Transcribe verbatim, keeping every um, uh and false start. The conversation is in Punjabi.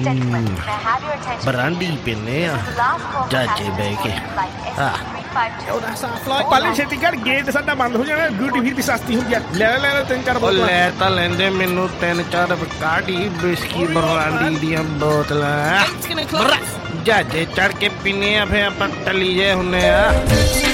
ਬਰਾਂਡੀ ਪੀਨੇ ਆ ਚਾਚੇ ਬਹਿ ਕੇ ਆ ਪਾਲੀ ਛੇਤੀ ਕਰ, ਗੇਟ ਸਾਡਾ ਬੰਦ ਹੋ ਜਾਣਾ। ਡਿਊਟੀ ਫਿਰ ਵੀ ਸਸਤੀ ਹੁੰਦੀ ਆ। ਲੈ ਲੈ ਲੈ ਤਿੰਨ ਚਾਰ ਬੋਤਲਾਂ ਲੈ ਤਾਂ ਲੈਂਦੇ ਮੈਨੂੰ ਤਿੰਨ ਚਾਰ ਕਾਢੀ ਬਿਸਕੀ ਬਰਾਂਡੀ ਦੀਆਂ ਬੋਤਲਾਂ ਜਾਜੇ ਚੜ ਕੇ ਪੀਨੇ ਆ, ਫਿਰ ਆਪਾਂ ਟੱਲੀ ਜੇ ਹੁੰਨੇ ਆ।